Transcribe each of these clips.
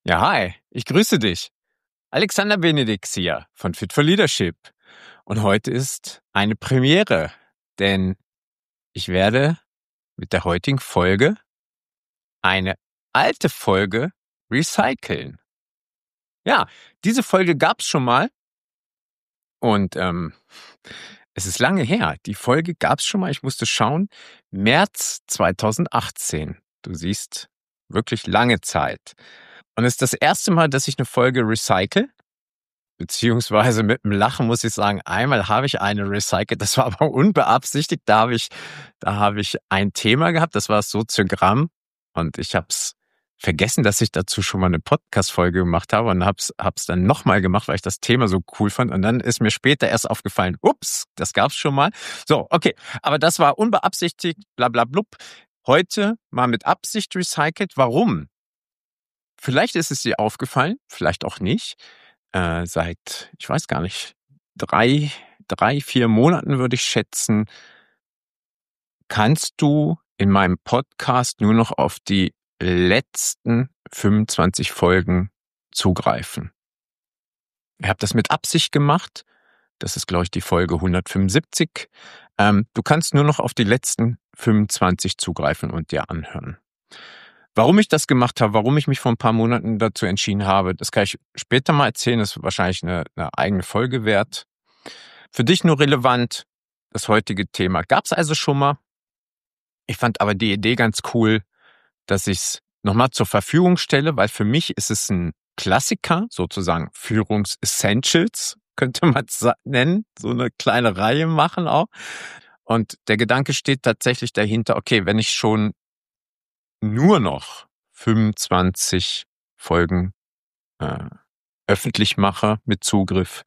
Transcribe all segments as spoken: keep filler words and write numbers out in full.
Ja, hi, ich grüße dich. Alexander Benedix hier von Fit for Leadership. Und heute ist eine Premiere, denn ich werde mit der heutigen Folge eine alte Folge recyceln. Ja, diese Folge gab's schon mal und ähm, es ist lange her. Die Folge gab's schon mal, ich musste schauen, März zweitausendachtzehn. Du siehst, wirklich lange Zeit. Und es ist das erste Mal, dass ich eine Folge recycle. Beziehungsweise mit dem Lachen muss ich sagen, einmal habe ich eine recycelt, das war aber unbeabsichtigt, da habe ich, da habe ich ein Thema gehabt, das war das Soziogramm und ich habe es vergessen, dass ich dazu schon mal eine Podcast-Folge gemacht habe und habe es dann nochmal gemacht, weil ich das Thema so cool fand und dann ist mir später erst aufgefallen, ups, das gab's schon mal. So, okay, aber das war unbeabsichtigt, bla bla blub. Heute mal mit Absicht recycelt. Warum? Vielleicht ist es dir aufgefallen, vielleicht auch nicht. Äh, seit, ich weiß gar nicht, drei, drei, vier Monaten würde ich schätzen, kannst du in meinem Podcast nur noch auf die letzten fünfundzwanzig Folgen zugreifen. Ich habe das mit Absicht gemacht. Das ist, glaube ich, die Folge hundertfünfundsiebzig. Ähm, du kannst nur noch auf die letzten fünfundzwanzig zugreifen und dir anhören. Warum ich das gemacht habe, warum ich mich vor ein paar Monaten dazu entschieden habe, das kann ich später mal erzählen, das ist wahrscheinlich eine, eine eigene Folge wert. Für dich nur relevant, das heutige Thema gab es also schon mal. Ich fand aber die Idee ganz cool, dass ich es nochmal zur Verfügung stelle, weil für mich ist es ein Klassiker, sozusagen Führungs-Essentials, könnte man es nennen, so eine kleine Reihe machen auch. Und der Gedanke steht tatsächlich dahinter, okay, wenn ich schon nur noch fünfundzwanzig Folgen äh, öffentlich mache mit Zugriff.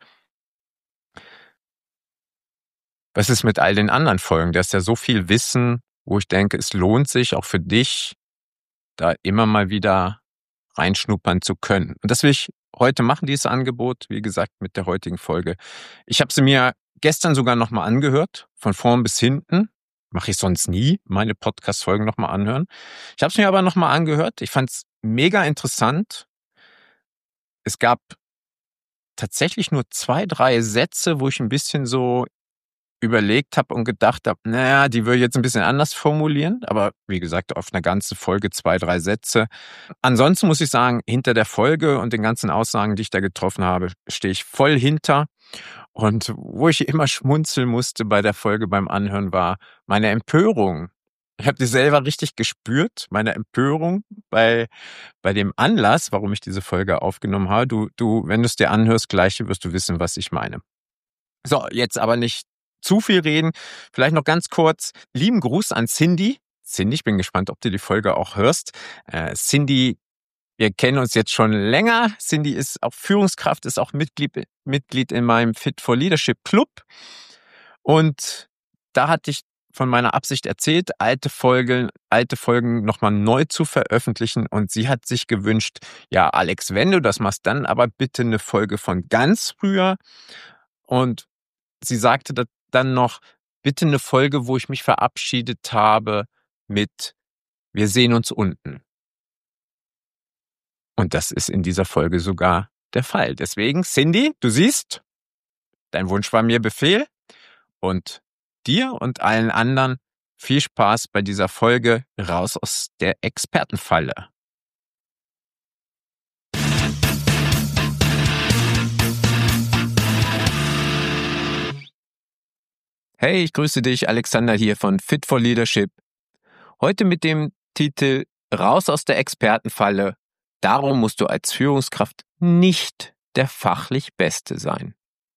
Was ist mit all den anderen Folgen? Da ist ja so viel Wissen, wo ich denke, es lohnt sich auch für dich, da immer mal wieder reinschnuppern zu können. Und das will ich heute machen, dieses Angebot, wie gesagt, mit der heutigen Folge. Ich habe sie mir gestern sogar nochmal angehört, von vorn bis hinten. Mache ich sonst nie, meine Podcast-Folgen nochmal anhören. Ich habe es mir aber nochmal angehört. Ich fand es mega interessant. Es gab tatsächlich nur zwei, drei Sätze, wo ich ein bisschen so überlegt habe und gedacht habe, naja, die würde ich jetzt ein bisschen anders formulieren. Aber wie gesagt, auf eine ganze Folge zwei, drei Sätze. Ansonsten muss ich sagen, hinter der Folge und den ganzen Aussagen, die ich da getroffen habe, stehe ich voll hinter. Und wo ich immer schmunzeln musste bei der Folge beim Anhören war meine Empörung. Ich habe die selber richtig gespürt, meine Empörung bei bei dem Anlass, warum ich diese Folge aufgenommen habe. Du, du, wenn du es dir anhörst, gleich wirst du wissen, was ich meine. So, jetzt aber nicht zu viel reden. Vielleicht noch ganz kurz. Lieben Gruß an Cindy. Cindy, ich bin gespannt, ob du die Folge auch hörst. Äh, Cindy, wir kennen uns jetzt schon länger. Cindy ist auch Führungskraft, ist auch Mitglied, Mitglied in meinem Fit for Leadership Club. Und da hatte ich von meiner Absicht erzählt, alte Folgen, alte Folgen nochmal neu zu veröffentlichen. Und sie hat sich gewünscht, ja, Alex, wenn du das machst, dann aber bitte eine Folge von ganz früher. Und sie sagte dann noch, bitte eine Folge, wo ich mich verabschiedet habe mit Wir sehen uns unten. Und das ist in dieser Folge sogar der Fall. Deswegen, Cindy, du siehst, dein Wunsch war mir Befehl. Und dir und allen anderen viel Spaß bei dieser Folge raus aus der Expertenfalle. Hey, ich grüße dich, Alexander hier von Fit for Leadership. Heute mit dem Titel Raus aus der Expertenfalle. Darum musst du als Führungskraft nicht der fachlich Beste sein.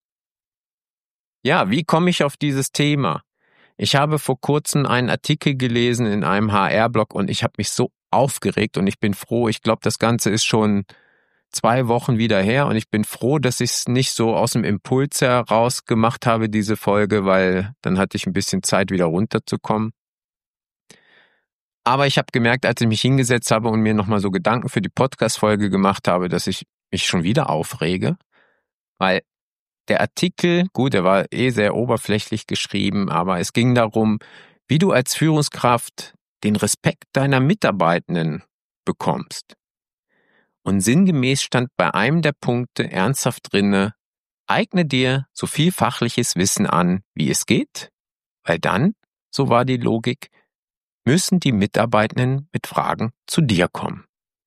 Ja, wie komme ich auf dieses Thema? Ich habe vor kurzem einen Artikel gelesen in einem H R-Blog und ich habe mich so aufgeregt und ich bin froh, ich glaube, das Ganze ist schon zwei Wochen wieder her und ich bin froh, dass ich es nicht so aus dem Impuls heraus gemacht habe, diese Folge, weil dann hatte ich ein bisschen Zeit, wieder runterzukommen. Aber ich habe gemerkt, als ich mich hingesetzt habe und mir nochmal so Gedanken für die Podcast-Folge gemacht habe, dass ich mich schon wieder aufrege, weil der Artikel, gut, der war eh sehr oberflächlich geschrieben, aber es ging darum, wie du als Führungskraft den Respekt deiner Mitarbeitenden bekommst. Und sinngemäß stand bei einem der Punkte ernsthaft drinne: Eigne dir so viel fachliches Wissen an, wie es geht, weil dann, so war die Logik, müssen die Mitarbeitenden mit Fragen zu dir kommen.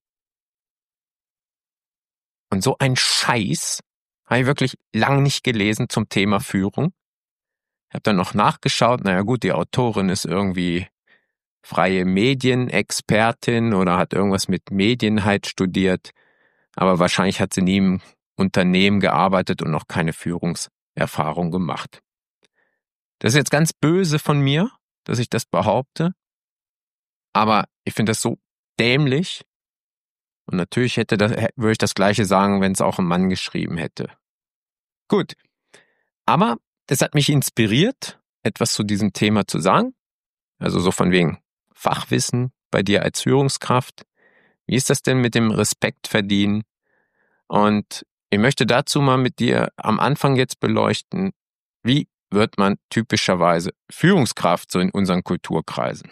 Und so ein Scheiß habe ich wirklich lang nicht gelesen zum Thema Führung. Ich habe dann noch nachgeschaut, naja gut, die Autorin ist irgendwie freie Medienexpertin oder hat irgendwas mit Medien halt studiert, aber wahrscheinlich hat sie nie im Unternehmen gearbeitet und noch keine Führungserfahrung gemacht. Das ist jetzt ganz böse von mir, dass ich das behaupte, aber ich finde das so dämlich. Und natürlich hätte das, würde ich das Gleiche sagen, wenn es auch ein Mann geschrieben hätte. Gut, aber das hat mich inspiriert, etwas zu diesem Thema zu sagen. Also so von wegen Fachwissen bei dir als Führungskraft. Wie ist das denn mit dem Respekt verdienen? Und ich möchte dazu mal mit dir am Anfang jetzt beleuchten, wie wird man typischerweise Führungskraft so in unseren Kulturkreisen?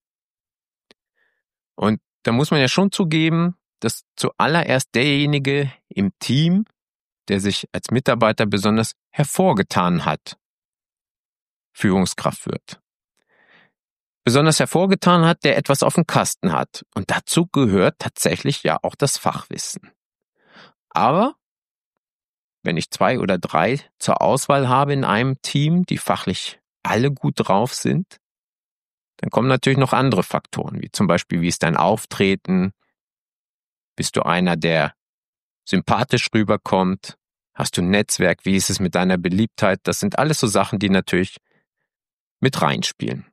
Und da muss man ja schon zugeben, dass zuallererst derjenige im Team, der sich als Mitarbeiter besonders hervorgetan hat, Führungskraft wird. Besonders hervorgetan hat, der etwas auf dem Kasten hat. Und dazu gehört tatsächlich ja auch das Fachwissen. Aber wenn ich zwei oder drei zur Auswahl habe in einem Team, die fachlich alle gut drauf sind, dann kommen natürlich noch andere Faktoren, wie zum Beispiel, wie ist dein Auftreten? Bist du einer, der sympathisch rüberkommt? Hast du ein Netzwerk? Wie ist es mit deiner Beliebtheit? Das sind alles so Sachen, die natürlich mit reinspielen.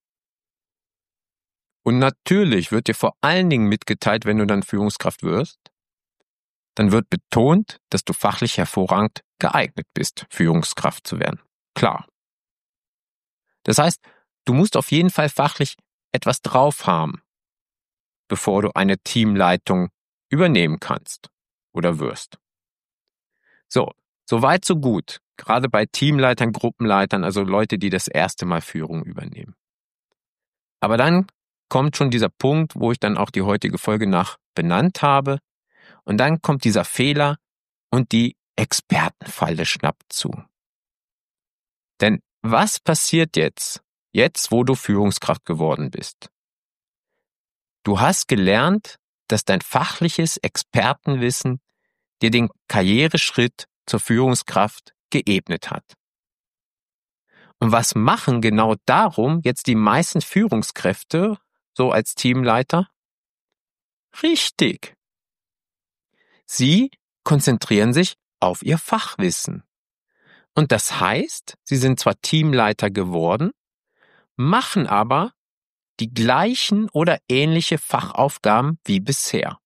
Und natürlich wird dir vor allen Dingen mitgeteilt, wenn du dann Führungskraft wirst, dann wird betont, dass du fachlich hervorragend geeignet bist, Führungskraft zu werden. Klar. Das heißt, du musst auf jeden Fall fachlich etwas drauf haben, bevor du eine Teamleitung übernehmen kannst oder wirst. So, so weit, so gut. Gerade bei Teamleitern, Gruppenleitern, also Leute, die das erste Mal Führung übernehmen. Aber dann kommt schon dieser Punkt, wo ich dann auch die heutige Folge nach benannt habe. Und dann kommt dieser Fehler und die Expertenfalle schnappt zu. Denn was passiert jetzt, jetzt wo du Führungskraft geworden bist? Du hast gelernt, dass dein fachliches Expertenwissen dir den Karriereschritt zur Führungskraft geebnet hat. Und was machen genau darum jetzt die meisten Führungskräfte, so als Teamleiter? Richtig. Sie konzentrieren sich auf ihr Fachwissen. Und das heißt, sie sind zwar Teamleiter geworden, machen aber die gleichen oder ähnliche Fachaufgaben wie bisher.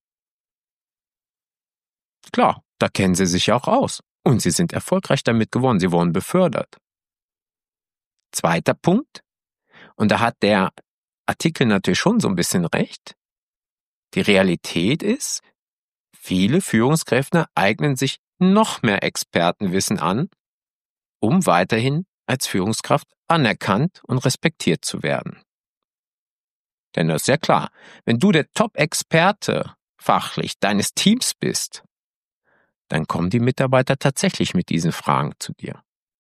Klar, da kennen sie sich auch aus. Und sie sind erfolgreich damit geworden. Sie wurden befördert. Zweiter Punkt, und da hat der Artikel natürlich schon so ein bisschen recht. Die Realität ist, viele Führungskräfte eignen sich noch mehr Expertenwissen an, um weiterhin als Führungskraft anerkannt und respektiert zu werden. Denn das ist ja klar, wenn du der Top-Experte fachlich deines Teams bist, dann kommen die Mitarbeiter tatsächlich mit diesen Fragen zu dir.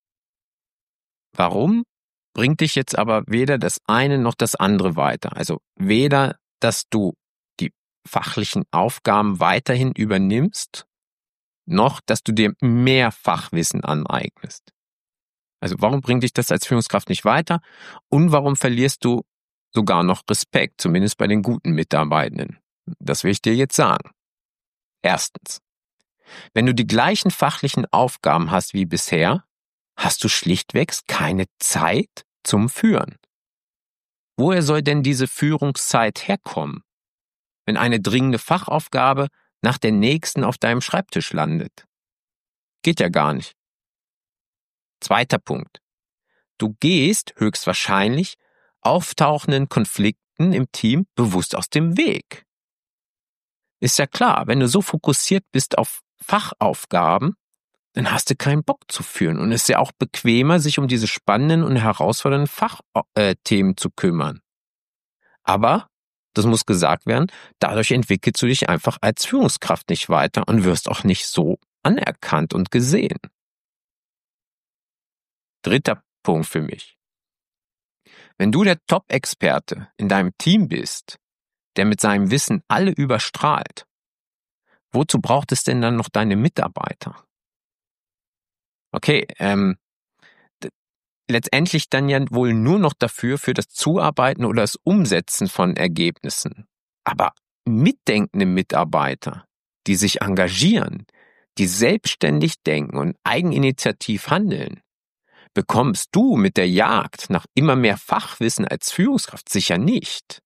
Warum bringt dich jetzt aber weder das eine noch das andere weiter? Also weder, dass du die fachlichen Aufgaben weiterhin übernimmst, noch, dass du dir mehr Fachwissen aneignest. Also warum bringt dich das als Führungskraft nicht weiter? Und warum verlierst du sogar noch Respekt, zumindest bei den guten Mitarbeitenden? Das will ich dir jetzt sagen. Erstens, wenn du die gleichen fachlichen Aufgaben hast wie bisher, hast du schlichtweg keine Zeit zum Führen. Woher soll denn diese Führungszeit herkommen, wenn eine dringende Fachaufgabe nach der nächsten auf deinem Schreibtisch landet? Geht ja gar nicht. Zweiter Punkt. Du gehst höchstwahrscheinlich auftauchenden Konflikten im Team bewusst aus dem Weg. Ist ja klar, wenn du so fokussiert bist auf Fachaufgaben, dann hast du keinen Bock zu führen. Und es ist ja auch bequemer, sich um diese spannenden und herausfordernden Fachthemen zu kümmern. Aber das muss gesagt werden, dadurch entwickelst du dich einfach als Führungskraft nicht weiter und wirst auch nicht so anerkannt und gesehen. Dritter Punkt für mich. Wenn du der Top-Experte in deinem Team bist, der mit seinem Wissen alle überstrahlt, wozu braucht es denn dann noch deine Mitarbeiter? Okay, ähm, d- letztendlich dann ja wohl nur noch dafür für das Zuarbeiten oder das Umsetzen von Ergebnissen. Aber mitdenkende Mitarbeiter, die sich engagieren, die selbstständig denken und eigeninitiativ handeln, bekommst du mit der Jagd nach immer mehr Fachwissen als Führungskraft sicher nicht.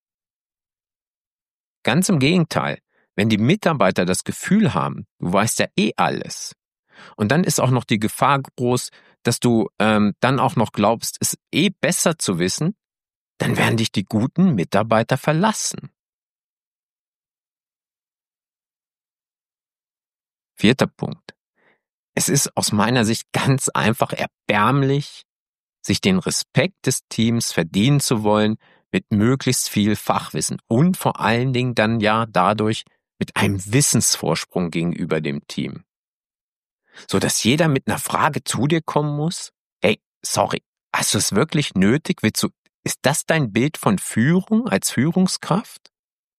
Ganz im Gegenteil, wenn die Mitarbeiter das Gefühl haben, du weißt ja eh alles, und dann ist auch noch die Gefahr groß, dass du ähm, dann auch noch glaubst, es eh besser zu wissen, dann werden dich die guten Mitarbeiter verlassen. Vierter Punkt. Es ist aus meiner Sicht ganz einfach erbärmlich, sich den Respekt des Teams verdienen zu wollen mit möglichst viel Fachwissen und vor allen Dingen dann ja dadurch mit einem Wissensvorsprung gegenüber dem Team. So dass jeder mit einer Frage zu dir kommen muss. Hey, sorry, hast du es wirklich nötig? Willst du, ist das dein Bild von Führung als Führungskraft?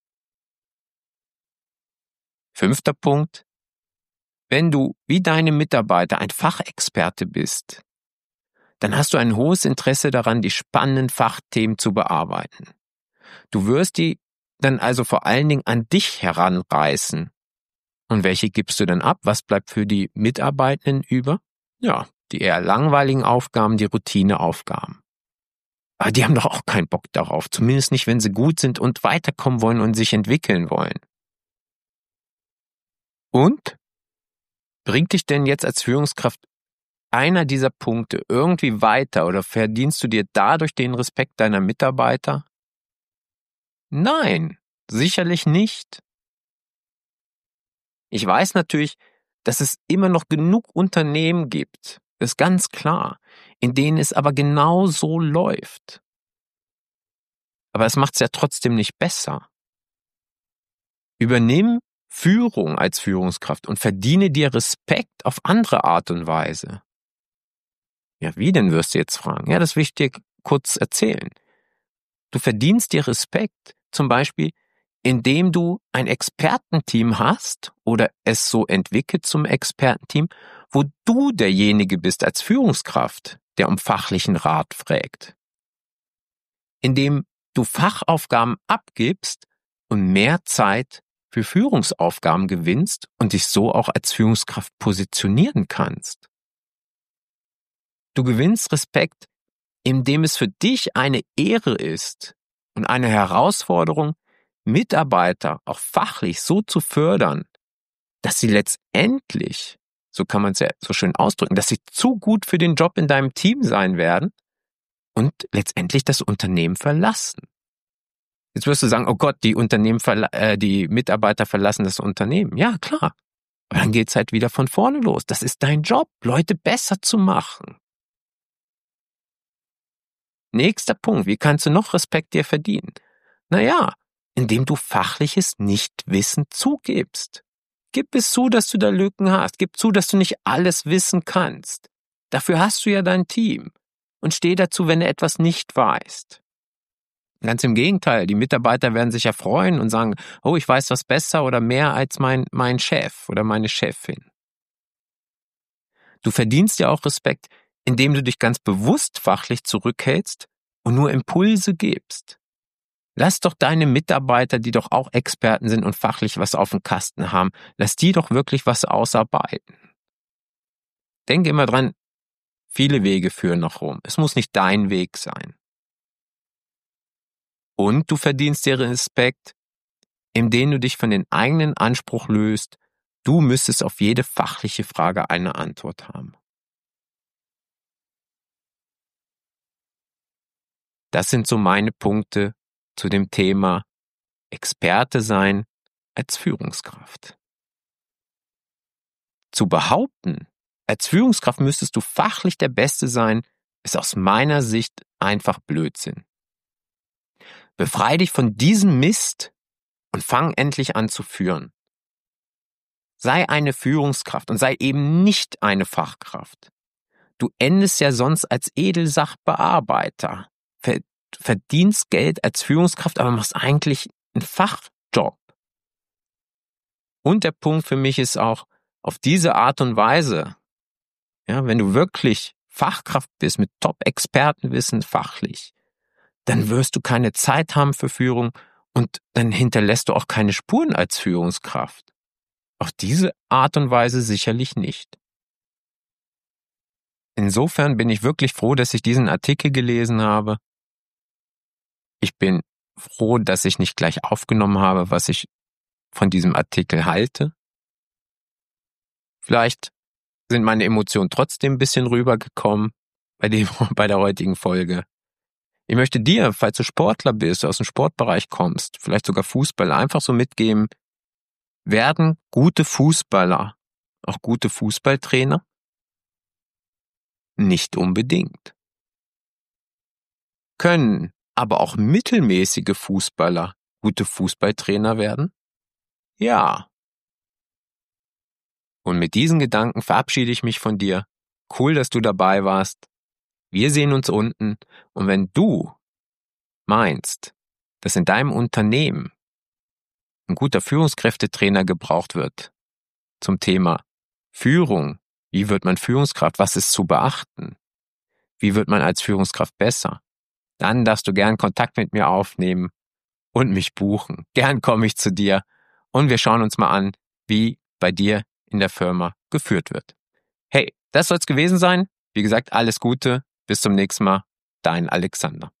Fünfter Punkt. Wenn du wie deine Mitarbeiter ein Fachexperte bist, dann hast du ein hohes Interesse daran, die spannenden Fachthemen zu bearbeiten. Du wirst die dann also vor allen Dingen an dich heranreißen. Und welche gibst du dann ab? Was bleibt für die Mitarbeitenden über? Ja, die eher langweiligen Aufgaben, die Routineaufgaben. Aber die haben doch auch keinen Bock darauf, zumindest nicht, wenn sie gut sind und weiterkommen wollen und sich entwickeln wollen. Und? Bringt dich denn jetzt als Führungskraft einer dieser Punkte irgendwie weiter oder verdienst du dir dadurch den Respekt deiner Mitarbeiter? Nein, sicherlich nicht. Ich weiß natürlich, dass es immer noch genug Unternehmen gibt, ist ganz klar, in denen es aber genau so läuft. Aber es macht es ja trotzdem nicht besser. Übernimm Führung als Führungskraft und verdiene dir Respekt auf andere Art und Weise. Ja, wie denn, wirst du jetzt fragen? Ja, das will ich dir kurz erzählen. Du verdienst dir Respekt, zum Beispiel, indem du ein Expertenteam hast oder es so entwickelt zum Expertenteam, wo du derjenige bist als Führungskraft, der um fachlichen Rat fragt. Indem du Fachaufgaben abgibst und mehr Zeit für Führungsaufgaben gewinnst und dich so auch als Führungskraft positionieren kannst. Du gewinnst Respekt, indem es für dich eine Ehre ist und eine Herausforderung, Mitarbeiter auch fachlich so zu fördern, dass sie letztendlich, so kann man es ja so schön ausdrücken, dass sie zu gut für den Job in deinem Team sein werden und letztendlich das Unternehmen verlassen. Jetzt wirst du sagen, oh Gott, die Unternehmen, verla- äh, die Mitarbeiter verlassen das Unternehmen. Ja, klar. Aber dann geht's halt wieder von vorne los. Das ist dein Job, Leute besser zu machen. Nächster Punkt, wie kannst du noch Respekt dir verdienen? Naja, indem du fachliches Nichtwissen zugibst. Gib es zu, dass du da Lücken hast. Gib zu, dass du nicht alles wissen kannst. Dafür hast du ja dein Team. Und steh dazu, wenn du etwas nicht weißt. Ganz im Gegenteil, die Mitarbeiter werden sich ja freuen und sagen, oh, ich weiß was besser oder mehr als mein, mein Chef oder meine Chefin. Du verdienst ja auch Respekt, indem du dich ganz bewusst fachlich zurückhältst und nur Impulse gibst. Lass doch deine Mitarbeiter, die doch auch Experten sind und fachlich was auf dem Kasten haben, lass die doch wirklich was ausarbeiten. Denk immer dran, viele Wege führen nach Rom. Es muss nicht dein Weg sein. Und du verdienst dir Respekt, indem du dich von den eigenen Anspruch löst, du müsstest auf jede fachliche Frage eine Antwort haben. Das sind so meine Punkte zu dem Thema Experte sein als Führungskraft. Zu behaupten, als Führungskraft müsstest du fachlich der Beste sein, ist aus meiner Sicht einfach Blödsinn. Befreie dich von diesem Mist und fang endlich an zu führen. Sei eine Führungskraft und sei eben nicht eine Fachkraft. Du endest ja sonst als Edelsachbearbeiter, verdienst Geld als Führungskraft, aber machst eigentlich einen Fachjob. Und der Punkt für mich ist auch, auf diese Art und Weise, ja, wenn du wirklich Fachkraft bist, mit Top-Expertenwissen fachlich, dann wirst du keine Zeit haben für Führung und dann hinterlässt du auch keine Spuren als Führungskraft. Auf diese Art und Weise sicherlich nicht. Insofern bin ich wirklich froh, dass ich diesen Artikel gelesen habe. Ich bin froh, dass ich nicht gleich aufgenommen habe, was ich von diesem Artikel halte. Vielleicht sind meine Emotionen trotzdem ein bisschen rübergekommen bei, dem, bei der heutigen Folge. Ich möchte dir, falls du Sportler bist, aus dem Sportbereich kommst, vielleicht sogar Fußballer, einfach so mitgeben, werden gute Fußballer auch gute Fußballtrainer? Nicht unbedingt. Können aber auch mittelmäßige Fußballer gute Fußballtrainer werden? Ja. Und mit diesen Gedanken verabschiede ich mich von dir. Cool, dass du dabei warst. Wir sehen uns unten. Und wenn du meinst, dass in deinem Unternehmen ein guter Führungskräftetrainer gebraucht wird zum Thema Führung, wie wird man Führungskraft, was ist zu beachten, wie wird man als Führungskraft besser, dann darfst du gern Kontakt mit mir aufnehmen und mich buchen. Gern komme ich zu dir und wir schauen uns mal an, wie bei dir in der Firma geführt wird. Hey, das soll's gewesen sein. Wie gesagt, alles Gute. Bis zum nächsten Mal. Dein Alexander.